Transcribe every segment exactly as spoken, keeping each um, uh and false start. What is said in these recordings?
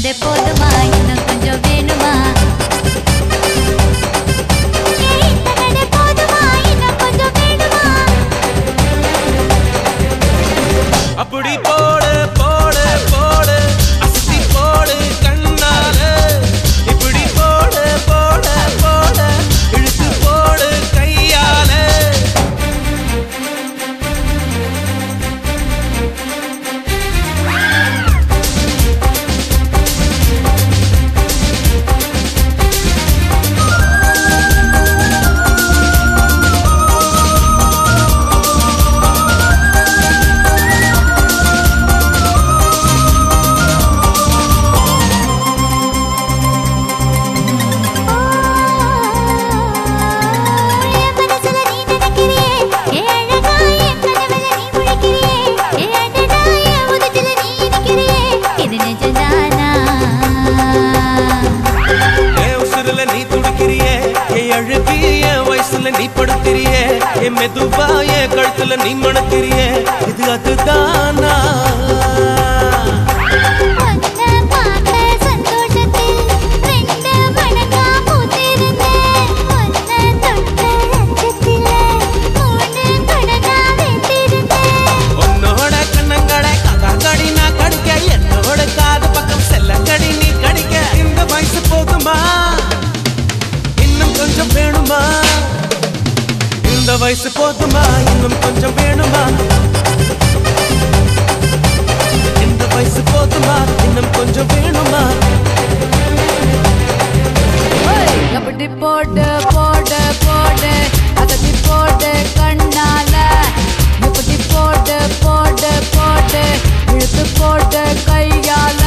தகடு போதுமா இன்னும் கொஞ்சம் வேணுமா தகடு போதுமா இன்னும் கொஞ்சம் வேணுமா அப்படி போடு போடு போடு அஸ்தி போடு கண்ணால இப்படி போடு போடு போடு இழுத்து போடு கையால நீ படுத்திரியே என் மெதுவாய கழுத்துல நீ மணத்திரியே இது அதுதானா உன்னோட கண்ணங்களை கதாங்கடி நான் கடிக்க என்னோட காது பக்கம் செல்லங்கடி நீ கடிக்க இந்த வயசு போதுமா இன்னும் கொஞ்சம் வேணுமா இந்த வயசு போதுமா இன்னும் கொஞ்சம் வேணுமா இந்த வயசு போதுமா இன்னும் கொஞ்சம் வேணுமா அப்படி போடு போடு போடு அதடி போடு கண்ணால இப்படி போடு போடு போடு இழுத்து போடு கையால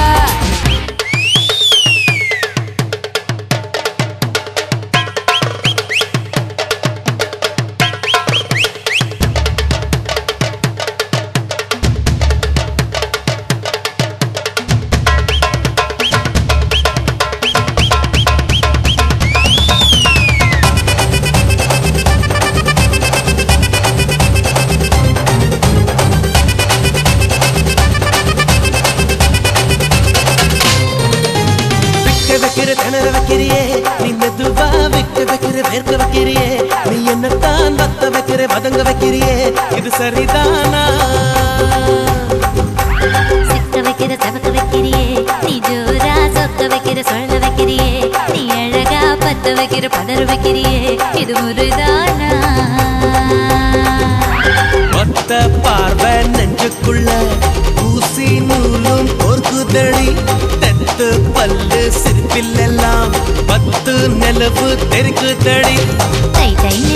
திணற வைக்கிறியே நீ மெதுவா விட்டு வைக்கிற வேர்க்க வைக்கிறியே நீ என்னத்தான் வத்த வைக்கிற வதங்க வைக்கிறியே இது சரிதானா சிக்க வைக்கிற சவக்க வைக்கிறியே நீ ஜோரா சொக்க வைக்கிற சொல்ல வைக்கிறியே நீ அழகா பத்த வைக்கிற பதற வைக்கிறியே இது முருதானா ஒத்த பார்வை நெஞ்சுக்குள்ள ஊசி நூலும் பொறுக்குதடி தெத்து பல்லு சிரிப்பில் எல்லாம் பத்து நிலவு தெரிக்குதடி தை தை